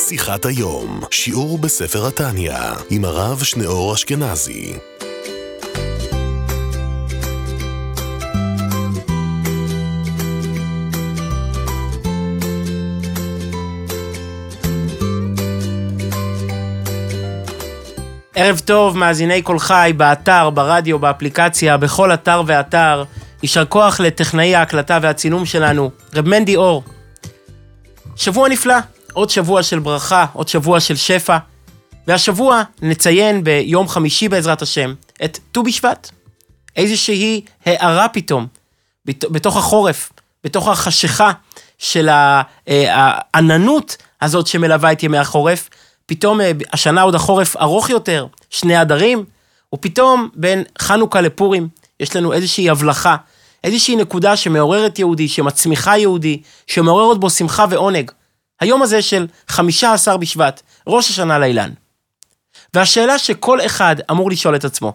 שיחת היום, שיעור בספר התניה, עם הרב שניאור אשכנזי. ערב טוב, מאזיני כל חי, באתר, ברדיו, באפליקציה, בכל אתר ואתר. יישר כוח לטכנאי ההקלטה והצילום שלנו, רב מנדי אור. שבוע נפלא, עוד שבוע של ברכה, עוד שבוע של שפע, והשבוע נציין ביום חמישי בעזרת השם את ט"ו בשבט. איזושהי הערה פתאום, בתוך החורף, בתוך החשיכה של העננות הזאת שמלווה את ימי החורף, פתאום השנה עוד החורף ארוך יותר, 2 אדרים, ופתאום בין חנוכה לפורים יש לנו איזושהי הבלחה, איזושהי נקודה שמעוררת יהודי, שמצמיחה יהודי, שמעוררת בו שמחה ועונג. היום הזה של 15 בשבט, ראש השנה לאילן. והשאלה שכל אחד אמור לשאול את עצמו,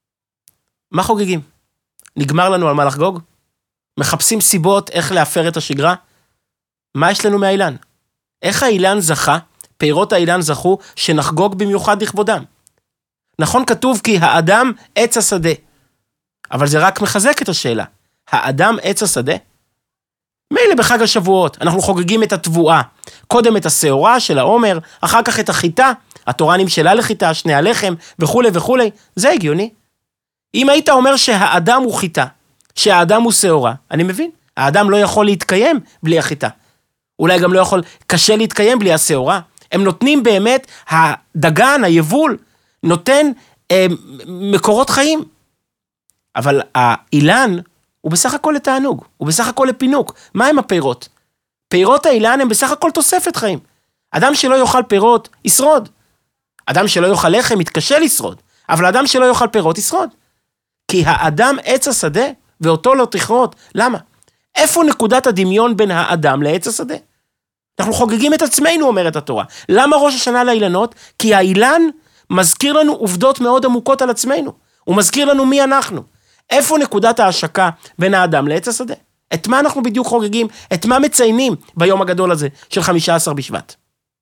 מה חוגגים? נגמר לנו על מה לחגוג? מחפשים סיבות איך להפר את השגרה? מה יש לנו מהאילן? איך האילן זכה? פירות האילן זכו שנחגוג במיוחד לכבודם. נכון כתוב כי האדם עץ השדה. אבל זה רק מחזק את השאלה. האדם עץ השדה? מילא בחג השבועות, אנחנו חוגגים את התבואה. קודם את השעורה של העומר, אחר כך את החיטה, התורה נמשלה לחיטה, 2 הלחם וכו' וכו'. זה הגיוני. אם היית אומר שהאדם הוא חיטה, שהאדם הוא שעורה, אני מבין. האדם לא יכול להתקיים בלי החיטה. אולי גם לא יכול, קשה להתקיים בלי השעורה. הם נותנים באמת, הדגן, היבול, נותן מקורות חיים. אבל האילן הוא בסך הכל לתענוג, הוא בסך הכל לפינוק. מה הם הפירות? פירות האילן הם בסך הכל תוספת חיים. אדם שלא יאכל פירות, ישרוד. אדם שלא יאכל לחם, יתקשה לשרוד. אבל אדם שלא יאכל פירות, ישרוד. כי האדם עץ השדה, ואותו לא תכרות. למה? איפה נקודת הדמיון בין האדם לעץ השדה? אנחנו חוגגים את עצמנו, אומרת התורה. למה ראש השנה לאילנות? כי האילן מזכיר לנו עובדות מאוד עמוקות על עצמנו. הוא מזכיר לנו מי אנחנו. איפה נקודת ההשקה בין האדם לעץ השדה? את מה אנחנו בדיוק חוגגים? את מה מציינים ביום הגדול הזה של 15 בשבט?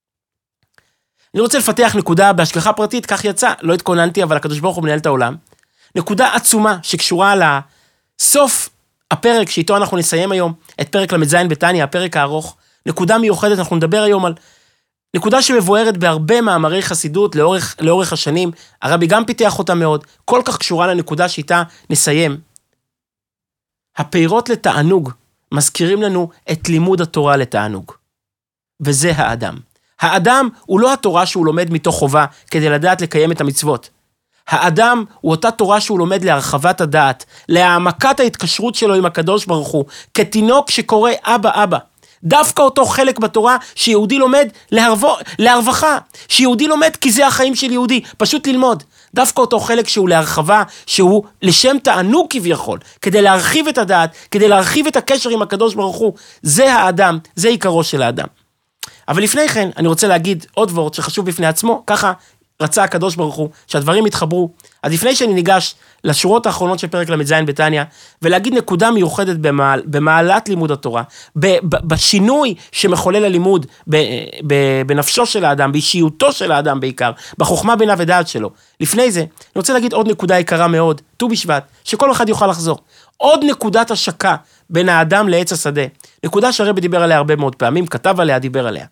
אני רוצה לפתח נקודה בהשגחה פרטית, כך יצא, לא התכוננתי, אבל הקדוש ברוך הוא מנהל את העולם. נקודה עצומה שקשורה לסוף הפרק שאיתו אנחנו נסיים היום, את פרק ל"ז בתניה, הפרק הארוך. נקודה מיוחדת, אנחנו נדבר היום על נקודה שמבוארת בהרבה מאמרי חסידות לאורך השנים, הרבי גם פיתח אותה מאוד, כל כך קשורה לנקודה שאיתה נסיים. הפירות לתענוג מזכירים לנו את לימוד התורה לתענוג, וזה האדם. האדם הוא לא התורה שהוא לומד מתוך חובה כדי לדעת לקיים את המצוות. האדם הוא אותה תורה שהוא לומד להרחבת הדעת, להעמקת ההתקשרות שלו עם הקדוש ברוך הוא, כתינוק שקורא אבא אבא. דווקא אותו חלק בתורה שיהודי לומד להרווחה, שיהודי לומד כי זה החיים של יהודי, פשוט ללמוד. דווקא אותו חלק שהוא להרחבה, שהוא לשם תענוג כביכול, כדי להרחיב את הדעת, כדי להרחיב את הקשר עם הקדוש ברוך הוא, זה האדם, זה עיקרו של האדם. אבל לפני כן אני רוצה להגיד עוד וורט שחשוב בפני עצמו, ככה רצה הקדוש ברוך הוא שהדברים יתחברו. אז לפני שאני ניגש לשורות האחרונות של פרק ל"ז בתניה, ולהגיד נקודה מיוחדת במעלת לימוד התורה, בשינוי שמחולל הלימוד בנפשו של האדם, באישיותו של האדם בעיקר, בחוכמה בינה ודעת שלו. לפני זה, אני רוצה להגיד עוד נקודה יקרה מאוד, ט"ו בשבט, שכל אחד יוכל לחזור. עוד נקודת השקה בין האדם לעץ השדה, נקודה שהרבי דיבר עליה הרבה מאוד פעמים, כתב עליה, דיבר עליה.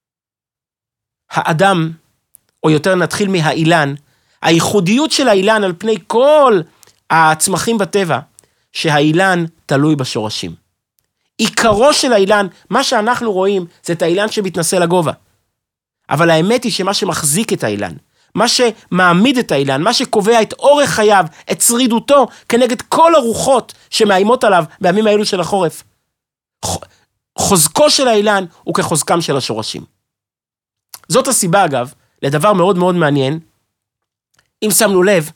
האדם, או יותר נתחיל מהאילן, הייחודיות של האילן על פני כל הצמחים בטבע, שהאילן תלוי בשורשים. עיקרו של האילן, מה שאנחנו רואים, זה את האילן שמתנסה לגובה. אבל האמת היא שמה שמחזיק את האילן, מה שמעמיד את האילן, מה שקובע את אורך חייו, את שרידותו, כנגד כל הרוחות שמאיימות עליו בימים האלו של החורף. חוזקו של האילן הוא כחוזקם של השורשים. זאת הסיבה אגב, לדבר מאוד מאוד מעניין, אם שמנו לב,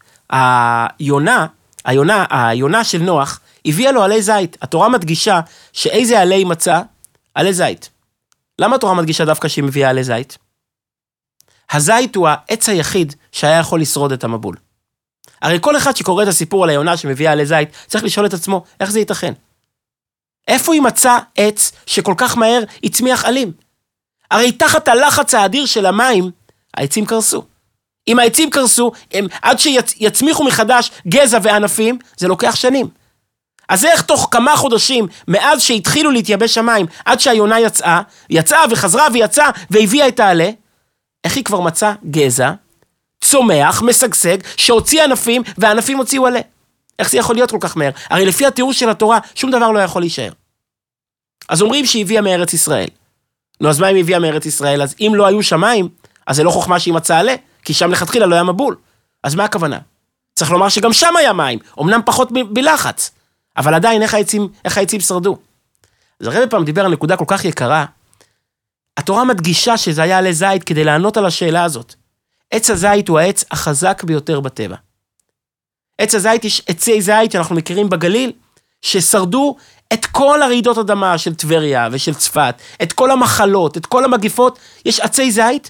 היונה של נוח, הביאה לו עלי זית. התורה מדגישה שאיזה עלי מצא? עלי זית. למה התורה מדגישה דווקא שהיא מביאה עלי זית? הזית הוא העץ היחיד שהיה יכול לשרוד את המבול. הרי כל אחד שקורא את הסיפור על היונה שמביאה עלי זית, צריך לשאול את עצמו, איך זה ייתכן? איפה היא מצא עץ שכל כך מהר יצמיח עלים? הרי תחת הלחץ האדיר של המים, העצים קרסו. אם העצים קרסו, עד שיצמיחו מחדש גזע וענפים, זה לוקח שנים. אז איך תוך כמה חודשים, מאז שהתחילו להתייבש המים, עד שהיונה יצאה וחזרה ויצאה והביאה את העלה, איך היא כבר מצאה גזע, צומח, משגשג, שהוציא ענפים, והענפים הוציאו עלה. איך זה יכול להיות כל כך מהר? הרי לפי התיאור של התורה, שום דבר לא יכול להישאר. אז אומרים שהיא הביאה מארץ ישראל. נו, אז מה אם הביאה מארץ ישראל? אז אם לא היו שמיים, אז זה לא חוכמה שהיא מצאה עלה, כי שם לכתחילה לא היה מבול. אז מה הכוונה? צריך לומר שגם שם היה מים, אמנם פחות בלחץ, אבל עדיין איך העצים שרדו. אז הרבה פעם דיבר על נקודה כל כך יקרה, התורה מדגישה שזה היה עלי זית כדי לענות על השאלה הזאת. עץ הזית הוא העץ החזק ביותר בטבע. עץ הזית יש עצי זית שאנחנו מכירים בגליל, ששרדו את כל הרעידות אדמה של טבריה ושל צפת, את כל המחלות, את כל המגיפות, יש עצי זית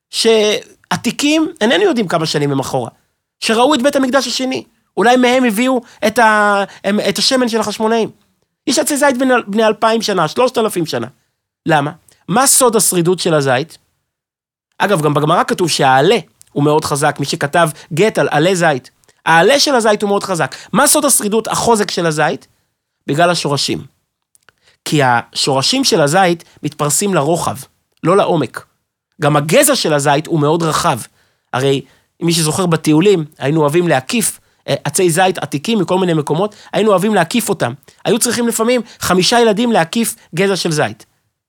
שעתיקים, איננו יודעים כמה שנים הם אחורה, שראו את בית המקדש השני, אולי מהם הביאו את השמן של החשמונאים. יש עצי זית בני 2,000 שנה, 3,000 שנה. למה? מה סוד השרידות של הזית? אגב, גם בגמרא כתוב שהעלה הוא מאוד חזק, מי שכתב גט על עלה זית. העלה של הזית הוא מאוד חזק. מה סוד השרידות, החוזק של הזית? בגלל השורשים. כי השורשים של הזית מתפרסים לרוחב, לא לעומק. גם הגזע של הזית הוא מאוד רחב. הרי מי שזוכר בטיולים, היינו אוהבים להקיף עצי זית עתיקים מכל מיני מקומות, היינו אוהבים להקיף אותם. היו צריכים לפעמים 5 ילדים להקיף גזע של זית.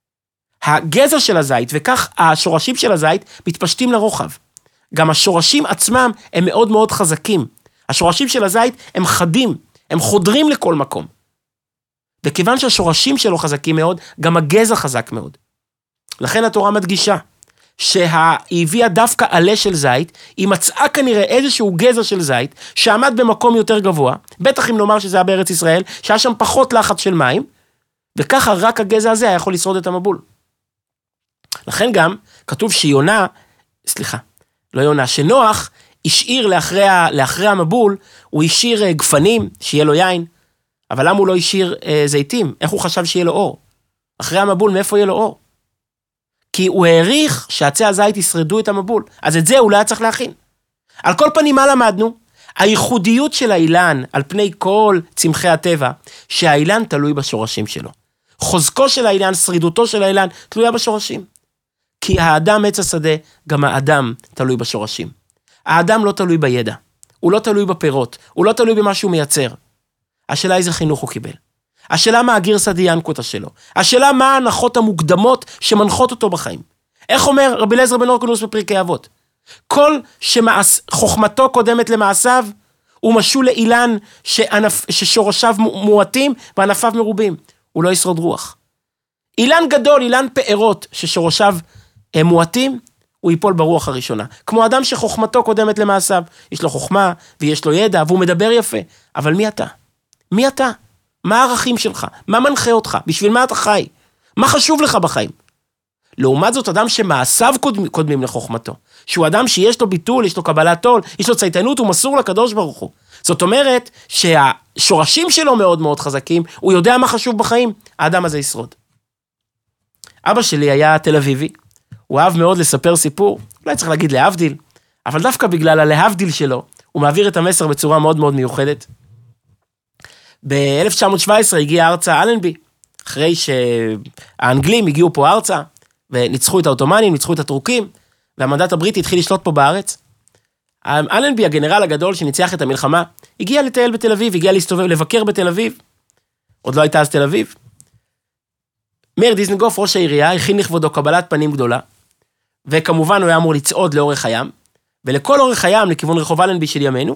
הגזע של הזית, וכך השורשים של הזית, מתפשטים לרוחב. גם השורשים עצמם הם מאוד מאוד חזקים. השורשים של הזית הם חדים, הם חודרים לכל מקום. וכיוון שהשורשים שלו חזקים מאוד, גם הגזע חזק מאוד. לכן התורה מדגישה, שהיא הביאה דווקא עלה של זית, היא מצאה כנראה איזשהו גזע של זית, שעמד במקום יותר גבוה, בטח אם נאמר שזה היה בארץ ישראל, שהיה שם פחות לחץ של מים, וככה רק הגזע הזה היה יכול לשרוד את המבול. לכן גם כתוב שנוח השאיר לאחרי המבול, הוא השאיר גפנים, שיהיה לו יין, אבל למה הוא לא השאיר זיתים? איך הוא חשב שיהיה לו אור? אחרי המבול, מאיפה יהיה לו אור? כי הוא העריך שעצי הזית ישרדו את המבול, אז את זה הוא לא היה צריך להכין. על כל פנים, מה למדנו? הייחודיות של האילן, על פני כל צמחי הטבע, שהאילן תלוי בשורשים שלו. חוזקו של האילן, שרידותו של האילן, תלויה בשורשים. כי האדם עץ השדה, גם האדם תלוי בשורשים. האדם לא תלוי בידע, הוא לא תלוי בפירות, הוא לא תלוי במה שהוא מייצר. השאלה איזה חינוך הוא קיבל. השאלה מה הגרסא דיינקותא שלו. השאלה מה ההנחות המוקדמות שמנחות אותו בחיים. איך אומר רבי אליעזר בן הורקנוס בפרקי אבות? כל שחוכמתו קודמת למעשיו, הוא משול לאילן ששורשיו מועטים וענפיו מרובים. הוא לא ישרוד רוח. אילן גדול, אילן פארות ששורשיו מועטים, הוא ייפול ברוח הראשונה. כמו אדם שחוכמתו קודמת למעשיו. יש לו חוכמה ויש לו ידע והוא מדבר יפה. אבל מי אתה? מי אתה? מה הערכים שלך? מה מנחה אותך? בשביל מה אתה חי? מה חשוב לך בחיים? לעומת זאת, אדם שמעשיו קודמים לחוכמתו, שהוא אדם שיש לו ביטול, יש לו קבלת עול, יש לו צייתנות, הוא מסור לקדוש ברוך הוא. זאת אומרת שהשורשים שלו מאוד מאוד חזקים, הוא יודע מה חשוב בחיים, האדם הזה ישרוד. אבא שלי היה תל אביבי, הוא אהב מאוד לספר סיפור, אולי צריך להגיד להבדיל, אבל דווקא בגלל הלהבדיל שלו, הוא מעביר את המסר בצורה מאוד מאוד מיוחדת. ב-1917 הגיע ארצה אלנבי, אחרי שהאנגלים הגיעו פה ארצה, וניצחו את האוטומנים, ניצחו את הטורקים, והמנדט הבריטי התחיל לשלוט פה בארץ. אלנבי, הגנרל הגדול שניצח את המלחמה, הגיע לטייל בתל אביב, הגיע להסתובב, לבקר בתל אביב, עוד לא הייתה אז תל אביב. מאיר דיזנגוף, ראש העירייה, הכין לכבודו קבלת פנים גדולה, וכמובן הוא היה אמור לצעוד לאורך הים, ולכל אורך הים, לכיוון רחוב אלנבי של ימינו,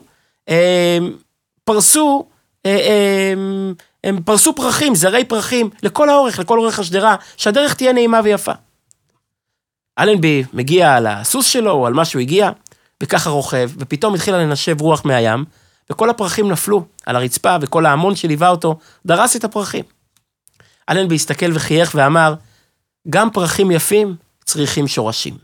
הם פרסו פרחים, זרי פרחים, לכל אורך השדרה, שהדרך תהיה נעימה ויפה. אלנבי מגיע על הסוס שלו, או על מה שהוא הגיע, וככה רוכב, ופתאום התחילה לנשב רוח מהים, וכל הפרחים נפלו על הרצפה, וכל ההמון שליווה אותו, דרס את הפרחים. אלנבי הסתכל וחייך ואמר, גם פרחים יפים צריכים שורשים.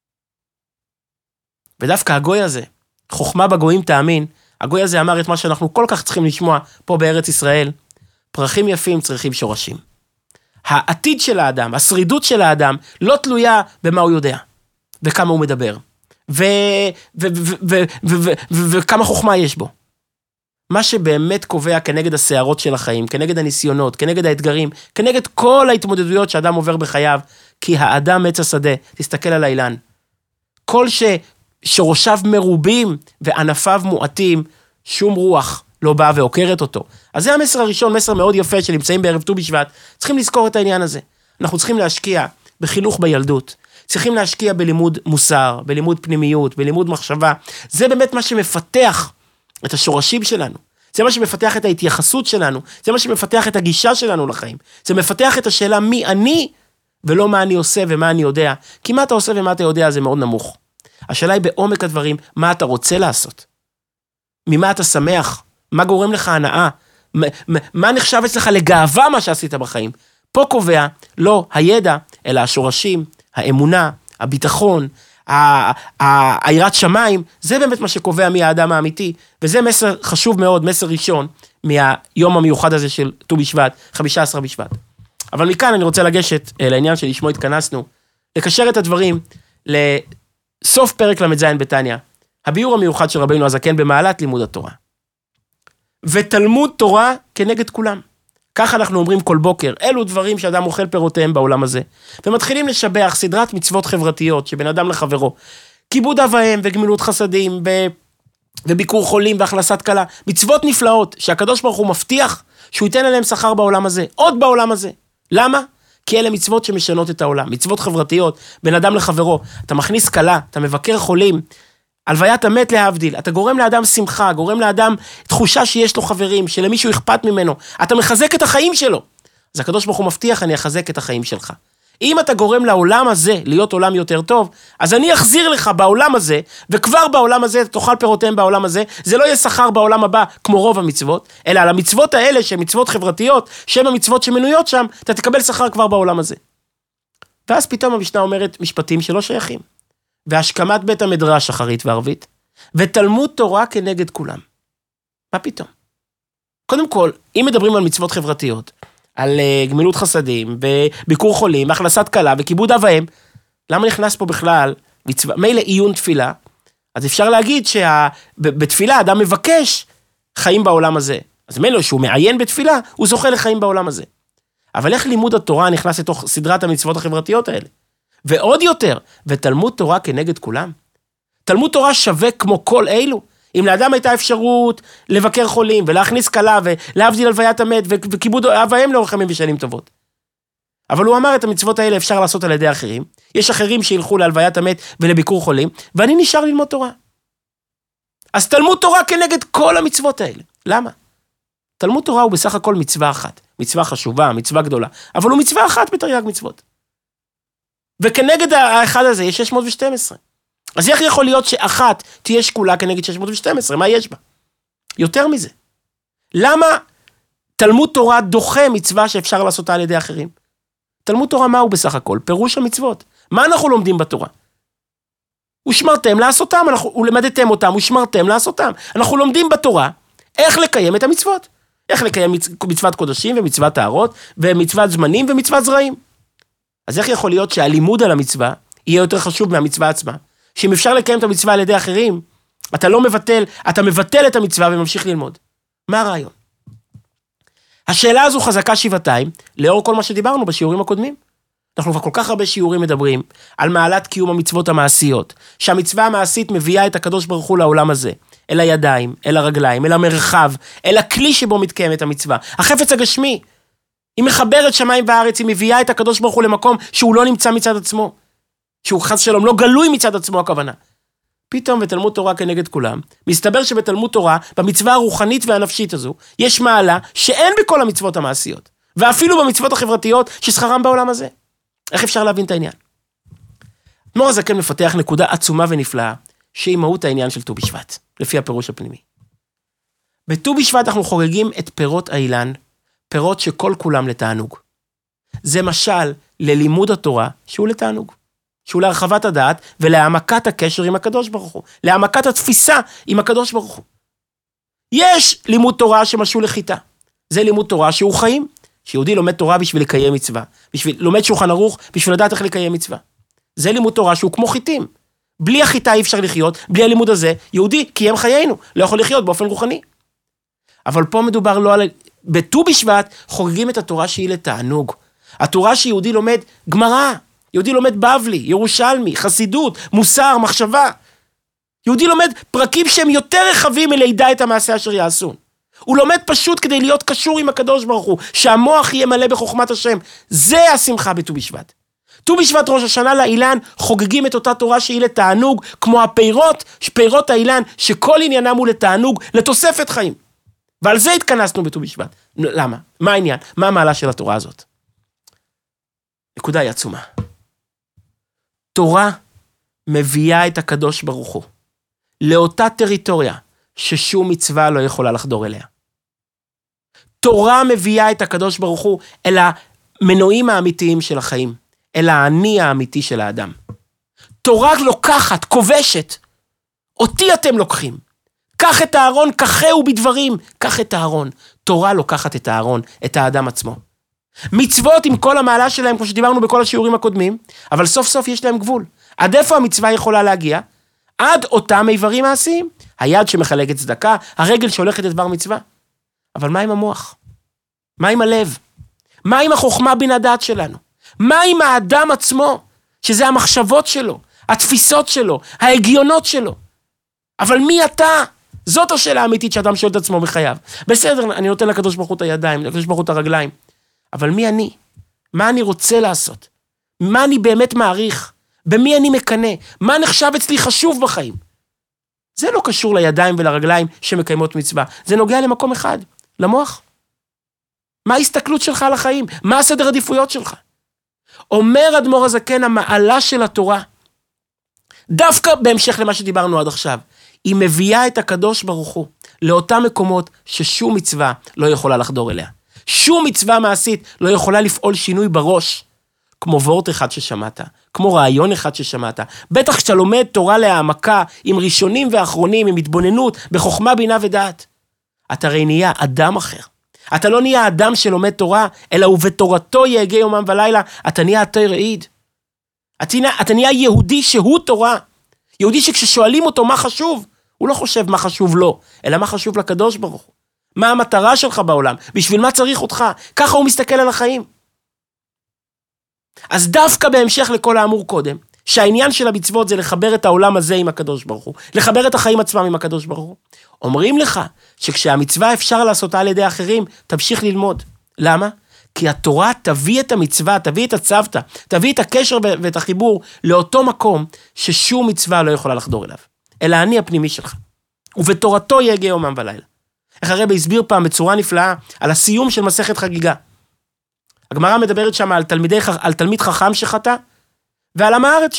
ודווקא הגוי הזה, חוכמה בגויים תאמין, הגוי הזה אמר את מה שאנחנו כל כך צריכים לשמוע פה בארץ ישראל, פרחים יפים צריכים שורשים. העתיד של האדם, השרידות של האדם, לא תלויה במה הוא יודע, וכמה הוא מדבר, וכמה חוכמה יש בו. מה שבאמת קובע כנגד השערות של החיים, כנגד הניסיונות, כנגד האתגרים, כנגד כל ההתמודדויות שאדם עובר בחייו, כי האדם עץ השדה, תסתכל על האילן. כל ששורשיו מרובים וענפיו מועטים, שום רוח לא באה ועוקרת אותו. אז זה המסר הראשון, מסר מאוד יפה שנמצאים בערב ט"ו בשבט. צריכים לזכור את העניין הזה. אנחנו צריכים להשקיע בחינוך בילדות. צריכים להשקיע בלימוד מוסר, בלימוד פנימיות, בלימוד מחשבה. זה באמת מה שמפתח את השורשים שלנו. זה מה שמפתח את ההתייחסות שלנו. זה מה שמפתח את הגישה שלנו לחיים. זה מפתח את השאלה מי אני, ולא מה אני עושה ומה אני יודע. כי מה אתה עושה ומה אתה יודע זה מאוד נמוך. השאלה היא בעומק הדברים, מה אתה רוצה לעשות? ממה אתה שמח? מה גורם לך הנאה? מה נחשב אצלך לגאווה מה שעשית בחיים? פה קובע לא הידע, אלא השורשים, האמונה, הביטחון, היראת שמיים, זה באמת מה שקובע מי האדם האמיתי, וזה מסר חשוב מאוד, מסר ראשון, מהיום המיוחד הזה של ט"ו בשבט, 15 בשבט. אבל מכאן אני רוצה לגשת לעניין שלשמו התכנסנו, לקשר את הדברים לסוף פרק ל"ז בתניא, הביאור המיוחד של רבינו הזקן במעלת לימוד התורה. ותלמוד תורה כנגד כולם. כך אנחנו אומרים כל בוקר, אלו דברים שאדם אוכל פירותיהם בעולם הזה. ומתחילים לשבח סדרת מצוות חברתיות שבין אדם לחברו. כיבוד אב ואם וגמילות חסדים וביקור חולים והכנסת כלה. מצוות נפלאות שהקדוש ברוך הוא מבטיח שהוא ייתן עליהם שכר בעולם הזה, עוד בעולם הזה. למה? כי אלה מצוות שמשנות את העולם. מצוות חברתיות, בין אדם לחברו. אתה מכניס כלה, אתה מבקר חולים, הלוויית המת להבדיל, אתה גורם לאדם שמחה, גורם לאדם תחושה שיש לו חברים, שלמישהו אכפת ממנו, אתה מחזק את החיים שלו. אז הקדוש ברוך הוא מבטיח, אני אחזק את החיים שלך. אם אתה גורם לעולם הזה להיות עולם יותר טוב, אז אני אחזיר לך בעולם הזה, וכבר בעולם הזה תאכל פירותיהם בעולם הזה, זה לא יהיה שכר בעולם הבא כמו רוב המצוות, אלא על המצוות האלה שהן מצוות חברתיות, שהן המצוות שמנויות שם, אתה תקבל שכר כבר בעולם הזה. ואז פתאום המשנה אומרת משפטים שלא שייכים. והשכמת בית המדרש אחרית וערבית, ותלמוד תורה כנגד כולם. מה פתאום? קודם כל, אם מדברים על מצוות חברתיות, על גמילות חסדים, וביקור חולים, הכנסת כלה, וכיבוד אב ואם, למה נכנס פה בכלל מילא עיון תפילה? אז אפשר להגיד שבתפילה אדם מבקש חיים בעולם הזה. אז מילא שהוא מעיין בתפילה, הוא זוכה לחיים בעולם הזה. אבל איך לימוד התורה נכנס לתוך סדרת המצוות החברתיות האלה? ועוד יותר, ותלמוד תורה כנגד כולם. תלמוד תורה שווה כמו כל אלו. אם לאדם הייתה אפשרות לבקר חולים, ולהכניס כלה, ולהבדיל הלוויית המת, וכיבוד אב ואם לאורך ימים ושנים טובות. אבל הוא אמר את המצוות האלה אפשר לעשות על ידי אחרים. יש אחרים שילכו להלוויית המת ולביקור חולים, ואני נשאר ללמוד תורה. אז תלמוד תורה כנגד כל המצוות האלה. למה? תלמוד תורה הוא בסך הכל מצווה אחת. מצווה חשובה, מצווה גדולה. אבל הוא מצווה אחת בתרי"ג מצוות. וכנגד האחד הזה יש 612. אז איך יכול להיות שאחת תהיה שקולה כנגד 612? מה יש בה? יותר מזה. למה תלמוד תורה דוחה מצווה שאפשר לעשותה על ידי אחרים? תלמוד תורה מה הוא בסך הכל? פירוש המצוות. מה אנחנו לומדים בתורה? ושמרתם לעשותם, ולמדתם אותם, ושמרתם לעשותם. אנחנו לומדים בתורה איך לקיים את המצוות. איך לקיים מצוות קודשים ומצוות טהרות, ומצוות זמנים ומצוות זרעים. אז איך יכול להיות שהלימוד על המצווה יהיה יותר חשוב מהמצווה עצמה? שאם אפשר לקיים את המצווה על ידי אחרים, אתה לא מבטל, אתה מבטל את המצווה וממשיך ללמוד. מה הרעיון? השאלה הזו חזקה שבעתיים, לאור כל מה שדיברנו בשיעורים הקודמים. אנחנו כבר כל כך הרבה שיעורים מדברים על מעלת קיום המצוות המעשיות, שהמצווה המעשית מביאה את הקדוש ברוך הוא לעולם הזה, אל הידיים, אל הרגליים, אל המרחב, אל הכלי שבו מתקיימת המצווה. החפץ הגשמי, היא מחברת שמיים וארץ, היא מביאה את הקדוש ברוך הוא למקום שהוא לא נמצא מצד עצמו, שהוא חס שלום, לא גלוי מצד עצמו הכוונה. פתאום בתלמוד תורה כנגד כולם, מסתבר שבתלמוד תורה, במצווה הרוחנית והנפשית הזו, יש מעלה שאין בכל המצוות המעשיות, ואפילו במצוות החברתיות ששכרם בעולם הזה. איך אפשר להבין את העניין? אדמו"ר הזקן מפתח נקודה עצומה ונפלאה, שהיא מהות העניין של ט"ו בשבט, לפי הפירוש הפנימי. בט"ו בשבט אנחנו חוגגים את פירות האילן, פירות שכל כולם לתענוג. זה משל ללימוד התורה שהוא לתענוג, שהוא להרחבת הדעת ולהעמקת הקשר עם הקדוש ברוך הוא, להעמקת התפיסה עם הקדוש ברוך הוא. יש לימוד תורה שמשול לחיטה, זה לימוד תורה שהוא חיים, שיהודי לומד תורה בשביל לקיים מצווה, לומד שולחן ערוך בשביל לדעת איך לקיים מצווה. זה לימוד תורה שהוא כמו חיטים. בלי החיטה אי אפשר לחיות, בלי הלימוד הזה, יהודי קיים חיינו, לא יכול לחיות באופן רוחני. אבל פה מדובר לא על... בט"ו בשבט חוגגים את התורה שהיא לתענוג. התורה שיהודי לומד גמרא, יהודי לומד בבלי, ירושלמי, חסידות, מוסר, מחשבה. יהודי לומד פרקים שהם יותר רחבים מלידע את המעשה אשר יעשון. הוא לומד פשוט כדי להיות קשור עם הקדוש ברוך הוא, שהמוח יהיה מלא בחוכמת השם. זה השמחה בט"ו בשבט. ט"ו בשבט ראש השנה לאילן חוגגים את אותה תורה שהיא לתענוג, כמו הפירות, פירות האילן, שכל עניינם הוא לתענוג, לתוספת חיים. ועל זה התכנסנו בט"ו בשבט. למה? מה העניין? מה המעלה של התורה הזאת? נקודה היא עצומה. תורה מביאה את הקדוש ברוך הוא לאותה טריטוריה ששום מצווה לא יכולה לחדור אליה. תורה מביאה את הקדוש ברוך הוא אל המנועים האמיתיים של החיים, אל האני האמיתי של האדם. תורה לוקחת, כובשת. אותי אתם לוקחים. קח את הארון, קחהו בדברים, קח את הארון. תורה לוקחת את הארון, את האדם עצמו. מצוות עם כל המעלה שלהם, כמו שדיברנו בכל השיעורים הקודמים, אבל סוף סוף יש להם גבול. עד איפה המצווה יכולה להגיע? עד אותם איברים מעשיים. היד שמחלקת צדקה, הרגל שהולכת את דבר מצווה. אבל מה עם המוח? מה עם הלב? מה עם החוכמה בין הדעת שלנו? מה עם האדם עצמו? שזה המחשבות שלו, התפיסות שלו, ההגיונות שלו. אבל מי אתה? זאת השאלה האמיתית שאדם שואל את עצמו בחייו. בסדר, אני נותן לקדוש ברוך הוא את הידיים, לקדוש ברוך הוא את הרגליים. אבל מי אני? מה אני רוצה לעשות? מה אני באמת מעריך? במי אני מקנה? מה נחשב אצלי חשוב בחיים? זה לא קשור לידיים ולרגליים שמקיימות מצווה. זה נוגע למקום אחד, למוח. מה ההסתכלות שלך על החיים? מה הסדר עדיפויות שלך? אומר אדמו"ר הזקן, המעלה של התורה, דווקא בהמשך למה שדיברנו עד עכשיו, היא מביאה את הקדוש ברוך הוא לאותם מקומות ששום מצווה לא יכולה לחדור אליה. שום מצווה מעשית לא יכולה לפעול שינוי בראש, כמו וורט אחד ששמעת, כמו רעיון אחד ששמעת. בטח כשאתה לומד תורה להעמקה, עם ראשונים ואחרונים, עם התבוננות, בחוכמה, בינה ודעת. אתה הרי נהיה אדם אחר. אתה לא נהיה אדם שלומד תורה, אלא ובתורתו יהגה יומם ולילה, אתה נהיה התורה עיד. אתה נהיה יהודי שהוא תורה. יהודי שכששואלים אותו מה חשוב, הוא לא חושב מה חשוב לו, אלא מה חשוב לקדוש ברוך הוא. מה המטרה שלך בעולם? בשביל מה צריך אותך? ככה הוא מסתכל על החיים. אז דווקא בהמשך לכל האמור קודם, שהעניין של המצוות זה לחבר את העולם הזה עם הקדוש ברוך הוא, לחבר את החיים עצמם עם הקדוש ברוך הוא. אומרים לך שכשהמצווה אפשר לעשותה על ידי אחרים, תמשיך ללמוד. למה? כי התורה תביא את המצווה, תביא את הצוותא, תביא את הקשר ואת החיבור לאותו מקום ששום מצווה לא יכולה לחדור אליו. אלא אני הפנימי שלך. ובתורתו יהגה יומם ולילה. איך הרב הסביר פעם בצורה נפלאה על הסיום של מסכת חגיגה. הגמרא מדברת שם על תלמיד חכם שחטא, ועל המארץ,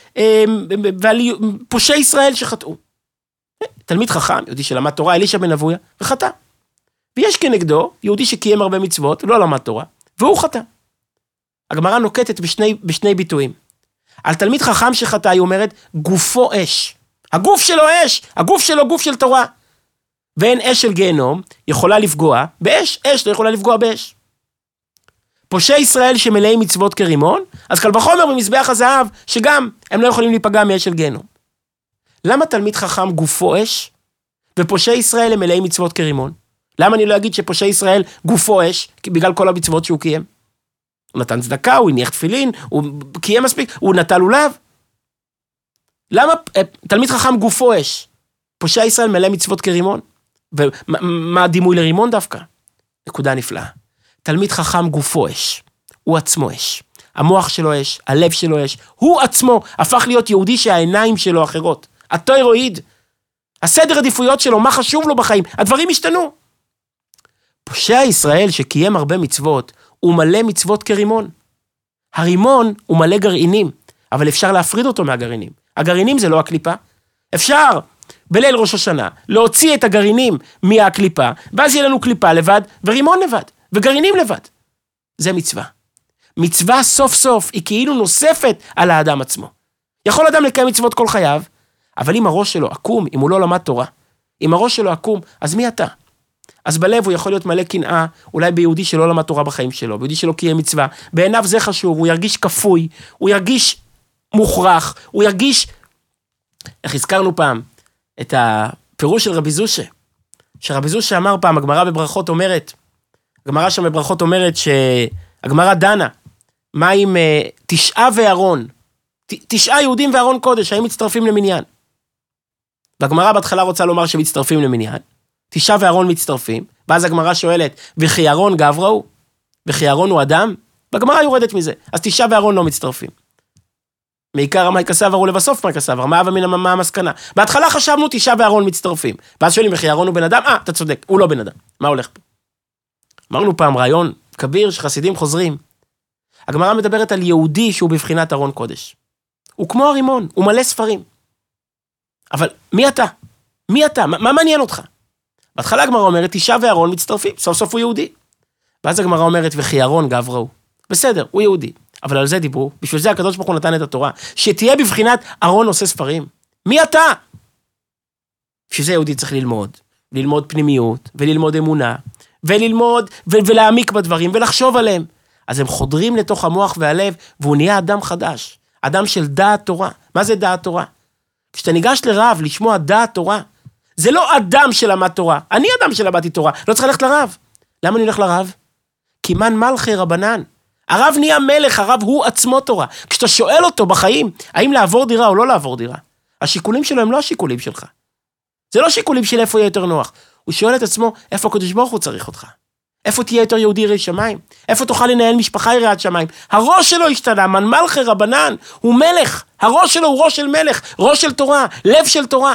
ועל פושעי ישראל שחטאו. תלמיד חכם, יהודי שלמד תורה, אלישע בן אבויה, וחטא. ויש כנגדו יהודי שקיים הרבה מצוות, לא למד תורה, והוא חטא. הגמרא נוקטת בשני ביטויים. על תלמיד חכם שחטא, היא אומרת, גופו אש. הגוף שלו אש, הגוף שלו גוף של תורה. ואין אש של גיהנום יכולה לפגוע באש, אש לא יכולה לפגוע באש. פושעי ישראל שמלאים מצוות כרימון, אז קל וחומר במזבח הזהב, שגם הם לא יכולים להיפגע מאש של גיהנום. למה תלמיד חכם גופו אש, ופושעי ישראל הם מלאים מצוות כרימון? למה אני לא אגיד שפושעי ישראל גופו אש, בגלל כל המצוות שהוא קיים? הוא נתן צדקה, הוא הניח תפילין, הוא קיים מספיק, הוא נטל לולב. למה תלמיד חכם גופו אש? פושעי ישראל מלא מצוות כרימון. ומה הדימוי לרימון דווקא? נקודה נפלאה. תלמיד חכם גופו אש. הוא עצמו אש. המוח שלו אש, הלב שלו אש. הוא עצמו הפך להיות יהודי שהעיניים שלו אחרות. התוירואיד. הסדר עדיפויות שלו, מה חשוב לו בחיים. הדברים השתנו. פושע ישראל שקיים הרבה מצוות, הוא מלא מצוות כרימון. הרימון הוא מלא גרעינים, אבל אפשר להפריד אותו מהגרעינים. הגרעינים זה לא הקליפה. אפשר בליל ראש השנה להוציא את הגרעינים מהקליפה, ואז יהיה לנו קליפה לבד, ורימון לבד, וגרעינים לבד. זה מצווה. מצווה סוף סוף היא כאילו נוספת על האדם עצמו. יכול אדם לקיים מצוות כל חייו, אבל אם הראש שלו עקום, אם הוא לא למד תורה, אם הראש שלו עקום, אז מי אתה? אז בלב הוא יכול להיות מלא קנאה, אולי ביהודי שלא למד תורה בחיים שלו, ביהודי שלא קיים מצווה, בעיניו זה חשוב, הוא ירגיש כפוי, הוא ירגיש מוכרח, הוא ירגיש, איך הזכרנו פעם, את הפירוש של רבי זושה, שרבי זושה אמר פעם, הגמרא בברכות אומרת, הגמרא שם בברכות אומרת שהגמרא דנה, מה עם 9 וארון, 9 יהודים וארון קודש, האם מצטרפים למניין? והגמרא בהתחלה רוצה לומר שמצטרפים למניין, 9 וארון מצטרפים, ואז הגמרא שואלת, וכי ארון גברא הוא? וכי ארון הוא אדם? והגמרא יורדת מזה, אז 9 וארון לא מצטרפים. מעיקר המאי כסבר הוא לבסוף מאי כסבר, מה המסקנה? בהתחלה חשבנו 9 וארון מצטרפים, ואז שואלים, וכי ארון הוא בן אדם? אתה צודק, הוא לא בן אדם, מה הולך פה? אמרנו פעם רעיון כביר שחסידים חוזרים, הגמרא מדברת על יהודי שהוא בבחינת ארון קודש, הוא כמו הרימון, הוא מלא ספרים, אבל מי אתה? מי אתה? מה מעניין אותך? בהתחלה הגמרא אומרת, 9 וארון מצטרפים, סוף סוף הוא יהודי. ואז הגמרא אומרת, וכי ארון גברא הוא. בסדר, הוא יהודי. אבל על זה דיברו, בשביל זה הקדוש ברוך הוא נתן את התורה, שתהיה בבחינת ארון עושה ספרים. מי אתה? בשביל זה יהודי צריך ללמוד פנימיות, וללמוד אמונה, וללמוד ולהעמיק בדברים, ולחשוב עליהם. אז הם חודרים לתוך המוח והלב, והוא נהיה אדם חדש, אדם של דעת תורה. מה זה דעת תורה? כשאתה ניגש לרב לשמוע דעת תורה, זה לא אדם שלמד תורה, אני אדם שלמדתי תורה, לא צריך ללכת לרב. למה אני הולך לרב? כי מן מלכי רבנן. הרב נהיה מלך, הרב הוא עצמו תורה. כשאתה שואל אותו בחיים, האם לעבור דירה או לא לעבור דירה, השיקולים שלו הם לא השיקולים שלך. זה לא שיקולים של איפה יהיה יותר נוח. הוא שואל את עצמו, איפה הקדוש ברוך הוא צריך אותך? איפה תהיה יותר יהודי ירא שמיים? איפה תוכל לנהל משפחה יראת שמיים? הראש שלו השתנה, מן מלכי רבנן, הוא מלך. הראש שלו הוא ראש של מלך, ראש של תורה, לב של תורה.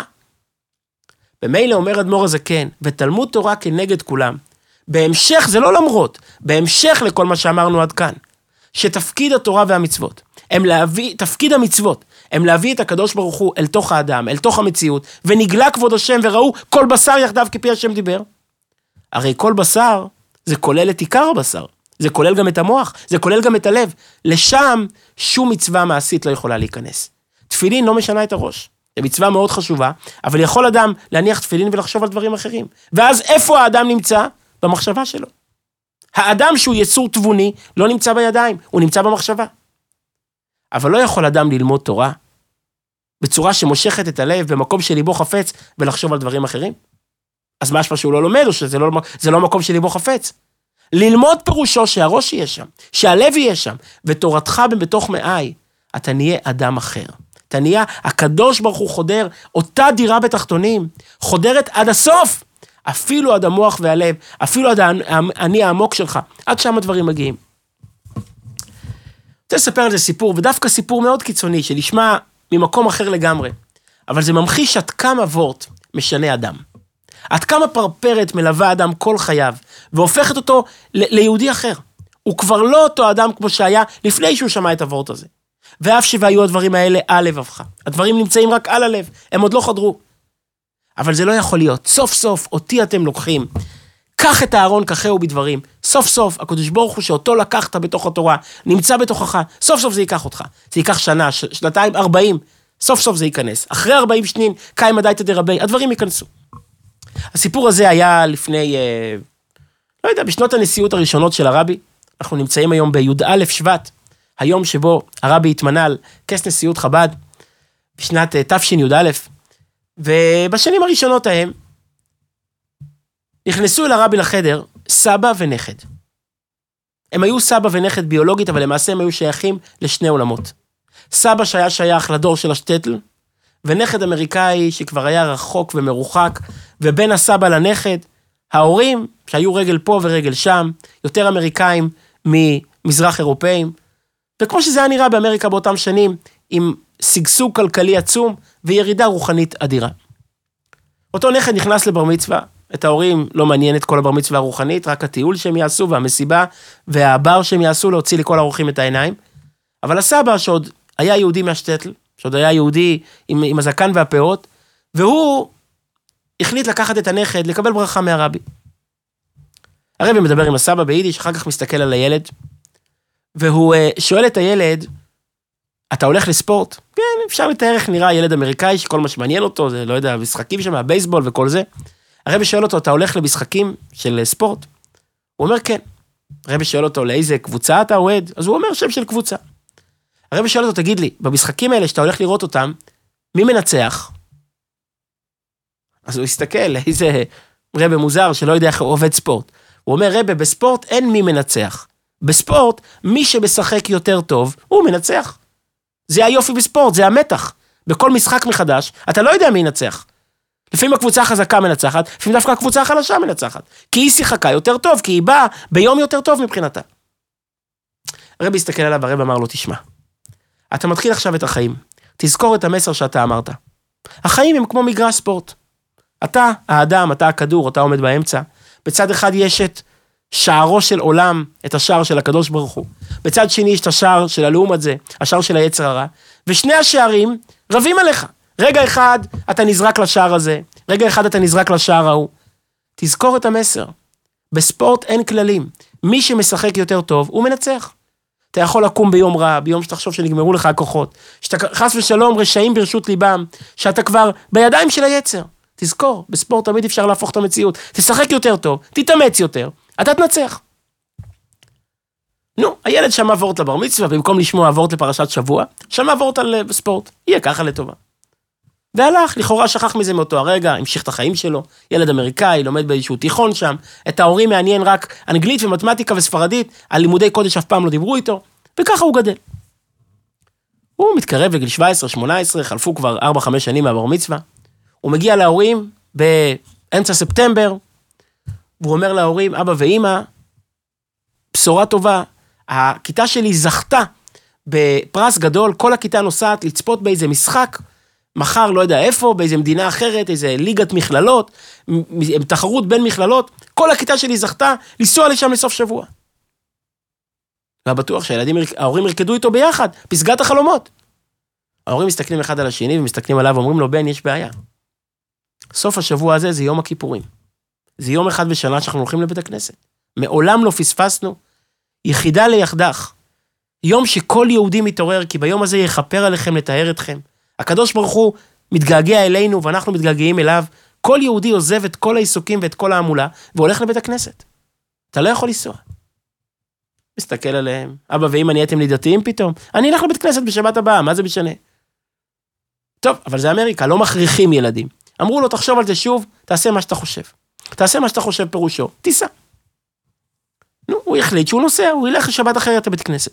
במילא אומר אדמו"ר הזקן, ותלמוד תורה כנגד כולם. בהמשך, זה לא למרות, בהמשך לכל מה שאמרנו עד כאן, שתפקיד התורה והמצוות, תפקיד המצוות, הם להביא את הקדוש ברוך הוא אל תוך האדם, אל תוך המציאות, ונגלה כבוד השם וראו כל בשר יחדיו כפי השם דיבר. הרי כל בשר, זה כולל את עיקר הבשר, זה כולל גם את המוח, זה כולל גם את הלב. לשם שום מצווה מעשית לא יכולה להיכנס. תפילין לא משנה את הראש. זו מצווה מאוד חשובה, אבל יכול אדם להניח תפילין ולחשוב על דברים אחרים. ואז איפה האדם נמצא? במחשבה שלו. האדם שהוא יצור תבוני לא נמצא בידיים, הוא נמצא במחשבה. אבל לא יכול אדם ללמוד תורה בצורה שמושכת את הלב במקום שליבו חפץ ולחשוב על דברים אחרים. אז מה שהוא לא לומד או שזה לא מקום שליבו חפץ? ללמוד פירושו שהראש יהיה שם, שהלב יהיה שם, ותורתך בתוך מאי, אתה נהיה אדם אחר. אתה נהיה, הקדוש ברוך הוא חודר, אותה דירה בתחתונים, חודרת עד הסוף, אפילו עד המוח והלב, אפילו עד אני העמוק שלך, עד שם הדברים מגיעים. רוצה לספר על זה סיפור, ודווקא סיפור מאוד קיצוני, שנשמע ממקום אחר לגמרי, אבל זה ממחיש עד כמה וורט משנה אדם. עד כמה פרפרת מלווה אדם כל חייו, והופכת אותו ליהודי אחר. הוא כבר לא אותו אדם כמו שהיה לפני שהוא שמע את הוורט הזה. ואף שהיו הדברים האלה על לבבך. הדברים נמצאים רק על הלב, הם עוד לא חדרו. אבל זה לא יכול להיות. סוף סוף אותי אתם לוקחים. קח את הארון כחהו בדברים. סוף סוף הקדוש ברוך הוא שאותו לקחת בתוך התורה, נמצא בתוכך. סוף סוף זה ייקח אותך. זה ייקח שנה, שנתיים, 40. סוף סוף זה ייכנס. אחרי 40 שנין, קיים עדיין תדרבי, הדברים ייכנסו. הסיפור הזה היה לפני, לא יודע, בשנות הנשיאות הראשונות של הרבי. אנחנו נמצאים היום בי"א שבט, היום שבו הרבי התמנה על כס נשיאות חב"ד, בשנת תשי"א, ובשנים הראשונות ההם, נכנסו אל הרבי לחדר סבא ונכד. הם היו סבא ונכד ביולוגית, אבל למעשה הם היו שייכים לשני עולמות. סבא שהיה שייך לדור של השטטל, ונכד אמריקאי שכבר היה רחוק ומרוחק, ובין הסבא לנכד, ההורים שהיו רגל פה ורגל שם, יותר אמריקאים ממזרח אירופאים, וכמו שזה היה נראה באמריקה באותם שנים, עם סגסוג כלכלי עצום וירידה רוחנית אדירה. אותו נכד נכנס לבר מצווה, את ההורים לא מעניין את כל הבר מצווה הרוחנית, רק הטיול שהם יעשו והמסיבה והבר שהם יעשו להוציא לכל האורחים את העיניים, אבל הסבא שעוד היה יהודי מהשטטל, שעוד היה יהודי עם הזקן והפאות, והוא החליט לקחת את הנכד, לקבל ברכה מהרבי. הרבי מדבר עם הסבא ביידיש, אחר כך מסתכל על הילד, והוא שואל את הילד, אתה הולך לספורט? כן, אפשר לתאר איך נראה ילד אמריקאי, שכל מה שמעניין אותו, זה לא יודע, משחקים שם, הבייסבול וכל זה. הרבי שואל אותו, אתה הולך למשחקים של ספורט? הוא אומר, כן. הרבי שואל אותו, לאיזה קבוצה אתה אוהד? אז הוא אומר, שם של קבוצה. הרבי שואל אותו, תגיד לי, במשחקים האלה שאתה הולך לראות אותם, מי מנצח? אז הוא הסתכל, איזה רבי מוזר שלא יודע איך הוא עובד ספורט. הוא אומר, רבי, בספורט אין מי מנצח. בספורט, מי שמשחק יותר טוב, הוא מנצח. זה היופי בספורט, זה המתח. בכל משחק מחדש, אתה לא יודע מי ינצח. לפעמים הקבוצה החזקה מנצחת, לפעמים דווקא הקבוצה החלשה מנצחת. כי היא שיחקה יותר טוב, כי היא באה ביום יותר טוב מבחינתה. הרבי הסתכל עליו, הרבי אמר לו, תשמע, אתה מתחיל עכשיו את החיים. תזכור את המסר שאתה אמרת. החיים הם כמו מגרש ספורט. אתה האדם, אתה הכדור, אתה עומד באמצע. בצד אחד יש את שערו של עולם, את השער של הקדוש ברוך הוא. בצד שני יש את השער של הלאום הזה, השער של היצר הרע. ושני השערים רבים עליך. רגע אחד אתה נזרק לשער הזה, רגע אחד אתה נזרק לשער ההוא. תזכור את המסר. בספורט אין כללים. מי שמשחק יותר טוב, הוא מנצח. אתה יכול לקום ביום רע, ביום שתחשוב שנגמרו לך הכוחות, שאתה חס ושלום רשעים ברשות ליבם, שאתה כבר בידיים של היצר. תזכור, בספורט תמיד אפשר להפוך את המציאות. תשחק יותר טוב, תתאמץ יותר, אתה תנצח. נו, הילד שמע וורט לבר מצווה, במקום לשמוע וורט לפרשת שבוע, שמע וורט על ספורט, יהיה ככה לטובה. והלך, לכאורה שכח מזה מאותו הרגע, המשיך את החיים שלו, ילד אמריקאי, לומד באיזשהו תיכון שם, את ההורים מעניין רק אנגלית ומתמטיקה וספרדית, על לימודי קודש אף פעם לא דיברו איתו, וככה הוא גדל. הוא מתקרב לגיל 17-18, חלפו כבר 4-5 שנים מהבר מצווה, הוא מגיע להורים באמצע ספטמבר, והוא אומר להורים, אבא ואמא, בשורה טובה, הכיתה שלי זכתה בפרס גדול, כל הכיתה נוסעת לצפות באיזה משחק, מחר לא יודע איפה, באיזה מדינה אחרת, איזה ליגת מכללות, תחרות בין מכללות, כל הכיתה שלי זכתה לנסוע לשם לסוף שבוע. והבטוח שההורים ירקדו איתו ביחד, פסגת החלומות. ההורים מסתכלים אחד על השני ומסתכלים עליו ואומרים לו, בן, יש בעיה. סוף השבוע הזה זה יום הכיפורים. זה יום אחד בשנה שאנחנו הולכים לבית הכנסת. מעולם לא פספסנו, יחידה ליחדך. יום שכל יהודי מתעורר, כי ביום הזה יכפר עליכם לתאר אתכם. הקדוש ברוך הוא מתגעגע אלינו, ואנחנו מתגעגעים אליו. כל יהודי עוזב את כל העיסוקים ואת כל העמולה, והולך לבית הכנסת. אתה לא יכול לנסוע. מסתכל עליהם, אבא ואמא נהייתם לי דתיים פתאום, אני אלך לבית כנסת בשבת הבאה, מה זה משנה? טוב, אבל זה אמריקה, לא מכריחים ילדים. אמרו לו, תחשוב על זה שוב, תעשה מה שאתה חושב. תעשה מה שאתה חושב פירושו, תיסע. נו, הוא החליט שהוא נוסע, הוא ילך לשבת אחרת לבית כנסת.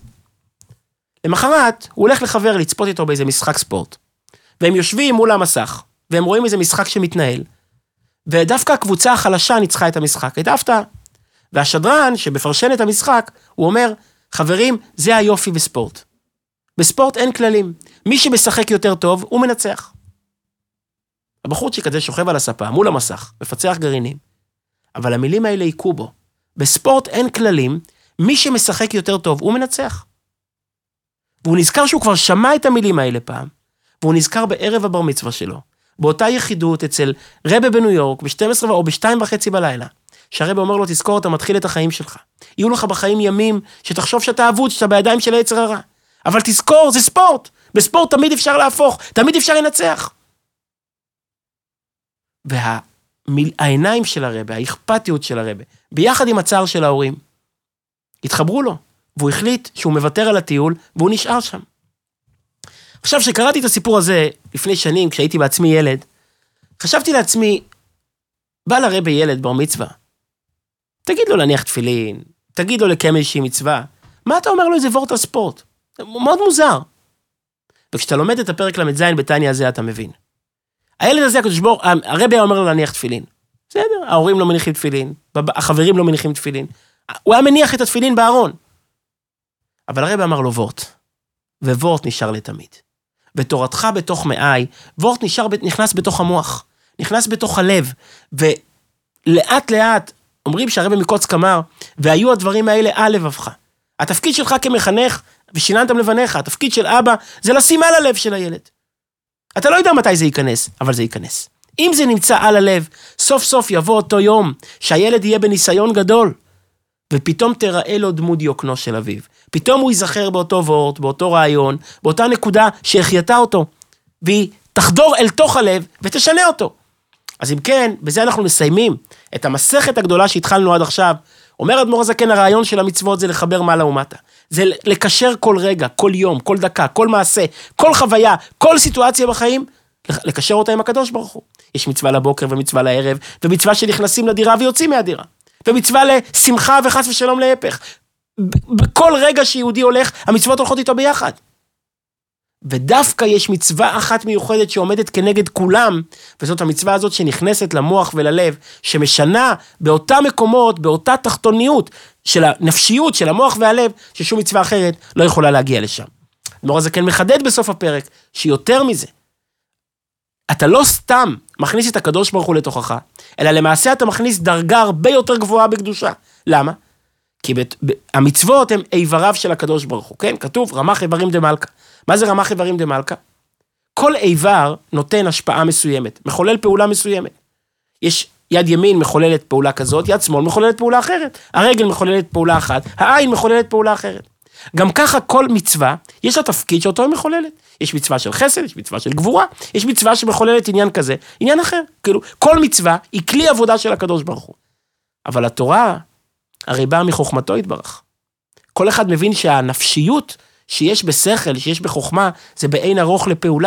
למחרת, הוא הולך לחבר לצפות איתו באיזה משחק ספורט. והם יושבים מול המסך, והם רואים איזה משחק שמתנהל. ודווקא הקבוצה החלשה ניצחה את המשחק, הייתה הפתעה. והשדרן שבפרשן את המשחק, הוא אומר, חברים, זה היופי בספורט. בספורט אין כללים. מי שמשחק יותר טוב, הוא מנצח. הבחורצ'יק הזה שוכב על הספה, מול המסך, מפצח גרעינים. אבל המילים האלה עיקו בו. בספורט אין כללים, מי שמשחק יותר טוב, הוא מנצח. והוא נזכר שהוא כבר שמע את המילים האלה פעם, והוא נזכר בערב הבר מצווה שלו, באותה יחידות אצל רבי בניו יורק, ב-12 או ב-2:30 בלילה, שהרבי אומר לו, תזכור, אתה מתחיל את החיים שלך. יהיו לך בחיים ימים שתחשוב שאתה אבוד, שאתה בידיים של היצר הרע. אבל תזכור, זה ספורט. בספורט תמיד אפשר להפוך, תמיד אפשר לנצח. והעיניים של הרבי, האכפתיות של הרבי, ביחד עם הצער של ההורים, התחברו לו, והוא החליט שהוא מוותר על הטיול, והוא נשאר שם. עכשיו, שקראתי את הסיפור הזה לפני שנים, כשהייתי בעצמי ילד, חשבתי לעצמי, בא לרבי ילד בר מצווה, תגיד לו להניח תפילין, תגיד לו לקיים איזושהי מצווה, מה אתה אומר לו איזה וורט על ספורט? מאוד מוזר. וכשאתה לומד את הפרק ל"ז בתניא הזה, אתה מבין. הילד הזה, הרבי אומר לו להניח תפילין. בסדר, ההורים לא מניחים תפילין, החברים לא מניחים תפילין. הוא היה מניח את התפילין בארון. אבל הרבי אמר לו וורט, ווורט נשאר לתמיד. בתורתך בתוך מאי, וורט נכנס בתוך המוח, נכנס בתוך הלב, ולאט לאט, אומרים שהרבי מקוץ כמר, והיו הדברים האלה על לבבך. התפקיד שלך כמחנך, ושיננתם לבניך, התפקיד של אבא, זה לשים על הלב של הילד. אתה לא יודע מתי זה ייכנס, אבל זה ייכנס. אם זה נמצא על הלב, סוף סוף יבוא אותו יום, שהילד יהיה בניסיון גדול, ופתאום תראה לו דמות יוקנו של אביו. פתאום הוא ייזכר באותו וורט, באותו רעיון, באותה נקודה שהחייתה אותו, והיא תחדור אל תוך הלב ותשנה אותו. אז אם כן, בזה אנחנו מסיימים את המסכת הגדולה שהתחלנו עד עכשיו. אומר אדמו"ר הזקן, הרעיון של המצוות זה לחבר מעלה ומטה. זה לקשר כל רגע, כל יום, כל דקה, כל מעשה, כל חוויה, כל סיטואציה בחיים, לקשר אותה עם הקדוש ברוך הוא. יש מצווה לבוקר ומצווה לערב, ומצווה שנכנסים לדירה ויוצאים מהדירה. ומצווה לשמחה וחס ושלום להפך. בכל רגע שיהודי הולך, המצוות הולכות איתו ביחד. ודווקא יש מצווה אחת מיוחדת שעומדת כנגד כולם, וזאת המצווה הזאת שנכנסת למוח וללב, שמשנה באותה מקומות, באותה תחתוניות של הנפשיות, של המוח והלב, ששום מצווה אחרת לא יכולה להגיע לשם. אדמו"ר הזקן מחדד בסוף הפרק, שיותר מזה, אתה לא סתם מכניס את הקדוש ברוך הוא לתוכך, אלא למעשה אתה מכניס דרגה הרבה יותר גבוהה בקדושה. למה? כי המצוות הם איבריו של הקדוש ברוך הוא, כן? כתוב רמ"ח איברים דמלכה. מה זה רמ"ח איברים דמלכה? כל איבר נותן השפעה מסוימת, מחולל פעולה מסוימת. יש יד ימין מחוללת פעולה כזאת, יד שמאל מחוללת פעולה אחרת. הרגל מחוללת פעולה אחת, העין מחוללת פעולה אחרת. גם ככה כל מצווה, יש לה תפקיד שאותו היא מחוללת. יש מצווה של חסד, יש מצווה של גבורה, יש מצווה שמחוללת עניין כזה, עניין אחר. כאילו, כל מצווה היא כלי עבודה של הקדוש ברוך הוא. אבל התורה הרי באה מחוכמתו יתברך. כל אחד מבין שהנפשיות שיש בשכל, שיש בחוכמה, זה באין ארוך לפעולה.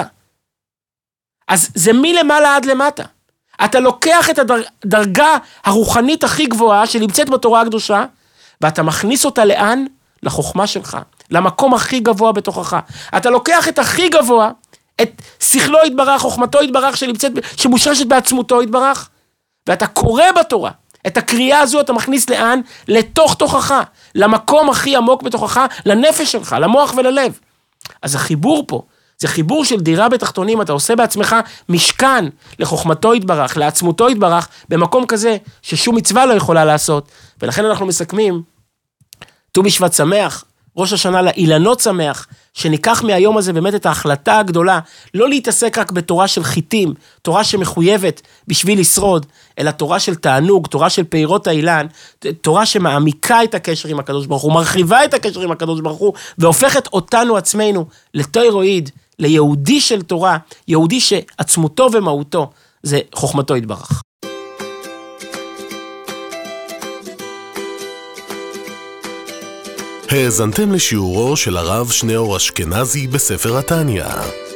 אז זה מלמעלה עד למטה. אתה לוקח את הדרגה הרוחנית הכי גבוהה שנמצאת בתורה הקדושה, ואתה מכניס אותה לאן? לחוכמה שלך, למקום הכי גבוה בתוכך. אתה לוקח את הכי גבוה, את שכלו יתברך, חוכמתו יתברך, שמושרשת בעצמותו יתברך, ואתה קורא בתורה. את הקריאה הזו אתה מכניס לאן? לתוך תוכך, למקום הכי עמוק בתוכך, לנפש שלך, למוח וללב. אז החיבור פה, זה חיבור של דירה בתחתונים, אתה עושה בעצמך משכן לחוכמתו יתברך, לעצמותו יתברך, במקום כזה ששום מצווה לא יכולה לעשות. ולכן אנחנו מסכמים, ט"ו בשבט שמח, ראש השנה לאילנות שמח, שניקח מהיום הזה באמת את ההחלטה הגדולה, לא להתעסק רק בתורה של חיטים, תורה שמחויבת בשביל לשרוד, אלא תורה של תענוג, תורה של פירות האילן, תורה שמעמיקה את הקשר עם הקדוש ברוך הוא, מרחיבה את הקשר עם הקדוש ברוך הוא, והופכת אותנו עצמנו לתוירואיד, ליהודי של תורה, יהודי שעצמותו ומהותו זה חוכמתו יתברך. האזנתם לשיעורו של הרב שניאור אשכנזי בספר התניא.